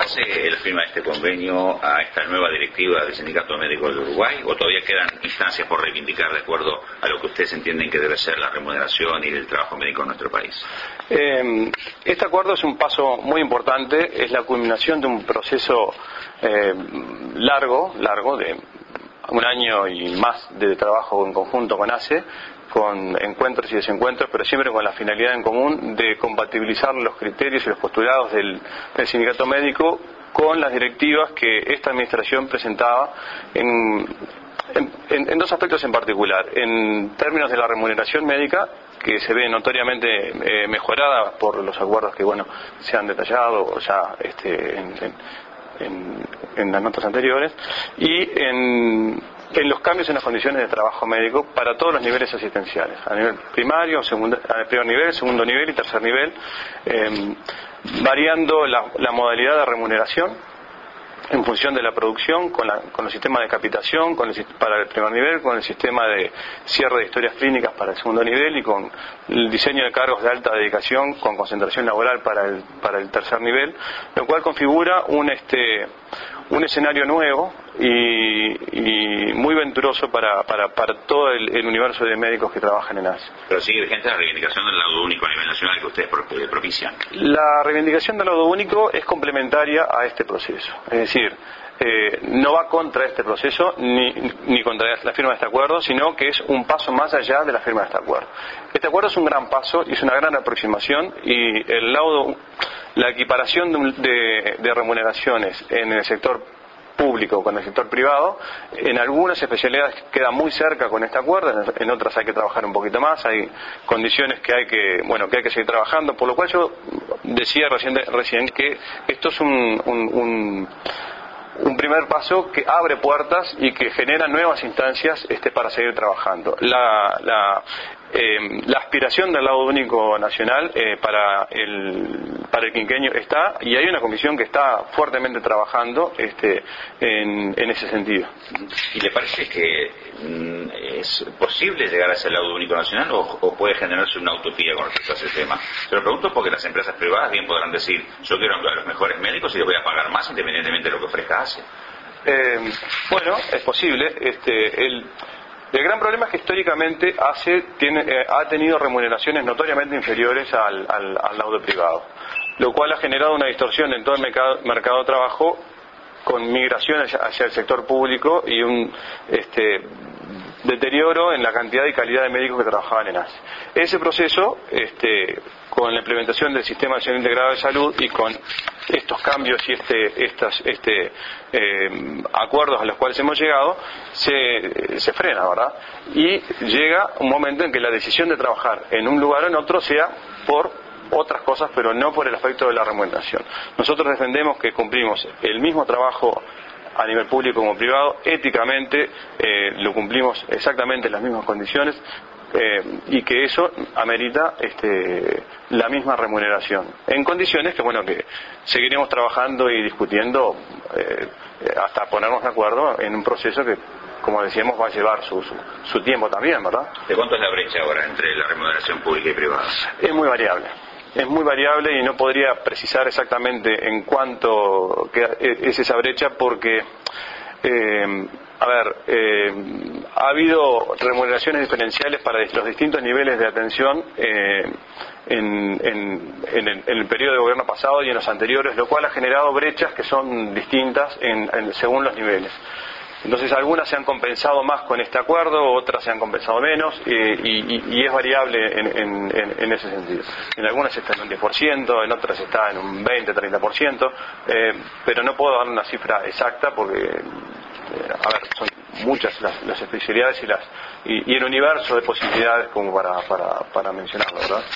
satisface la firma de este convenio a esta nueva directiva del Sindicato Médico del Uruguay o todavía quedan instancias por reivindicar de acuerdo a lo que ustedes entienden que debe ser la remuneración y el trabajo médico en nuestro país? Este acuerdo es un paso muy importante, es la culminación de un proceso largo de un año y más de trabajo en conjunto con ACE, con encuentros y desencuentros, pero siempre con la finalidad en común de compatibilizar los criterios y los postulados del sindicato médico con las directivas que esta administración presentaba en dos aspectos en particular. En términos de la remuneración médica, que se ve notoriamente mejorada por los acuerdos que se han detallado ya en las notas anteriores, y en los cambios en las condiciones de trabajo médico para todos los niveles asistenciales, a nivel primario, primer nivel, segundo nivel y tercer nivel, variando la modalidad de remuneración en función de la producción, con los sistemas de capitación para el primer nivel, con el sistema de cierre de historias clínicas para el segundo nivel y con el diseño de cargos de alta dedicación con concentración laboral para el tercer nivel, lo cual configura un escenario nuevo y muy venturoso para todo el universo de médicos que trabajan en ACE. Pero sigue vigente la reivindicación del laudo único a nivel nacional que ustedes propician. La reivindicación del laudo único es complementaria a este proceso, es decir, no va contra este proceso ni contra la firma de este acuerdo, sino que es un paso más allá de la firma de este acuerdo. Este acuerdo es un gran paso y es una gran aproximación, y el laudo, la equiparación de remuneraciones en el sector público con el sector privado, en algunas especialidades queda muy cerca con este acuerdo, en otras hay que trabajar un poquito más, hay condiciones que hay que seguir trabajando, por lo cual yo decía recién que esto es un primer paso que abre puertas y que genera nuevas instancias para seguir trabajando. La aspiración del laudo único nacional para el quinquenio está, y hay una comisión que está fuertemente trabajando en ese sentido. ¿Y le parece que es posible llegar a ese laudo único nacional o puede generarse una utopía con respecto a ese tema? Se lo pregunto porque las empresas privadas bien podrán decir: yo quiero a los mejores médicos y les voy a pagar más independientemente de lo que ofrezca ACE. Es posible. El gran problema es que históricamente ACE ha tenido remuneraciones notoriamente inferiores al laudo privado, lo cual ha generado una distorsión en todo el mercado de trabajo, con migraciones hacia el sector público y un deterioro en la cantidad y calidad de médicos que trabajaban en ACE. Ese proceso, con la implementación del Sistema Nacional Integrado de Salud y con estos cambios y estos acuerdos a los cuales hemos llegado, se frena, ¿verdad? Y llega un momento en que la decisión de trabajar en un lugar o en otro sea por otras cosas, pero no por el aspecto de la remuneración. Nosotros defendemos que cumplimos el mismo trabajo a nivel público como privado, éticamente lo cumplimos exactamente en las mismas condiciones, y que eso amerita la misma remuneración, en condiciones que seguiremos trabajando y discutiendo hasta ponernos de acuerdo en un proceso que, como decíamos, va a llevar su tiempo también, ¿verdad? ¿De cuánto es la brecha ahora entre la remuneración pública y privada? Es muy variable y no podría precisar exactamente en cuánto es esa brecha, porque ha habido remuneraciones diferenciales para los distintos niveles de atención en el periodo de gobierno pasado y en los anteriores, lo cual ha generado brechas que son distintas según los niveles. Entonces algunas se han compensado más con este acuerdo, otras se han compensado menos, y es variable en ese sentido. En algunas está en un 10%, en otras está en un 20-30%, pero no puedo dar una cifra exacta porque son muchas las especialidades y el universo de posibilidades como para mencionarlo, ¿verdad?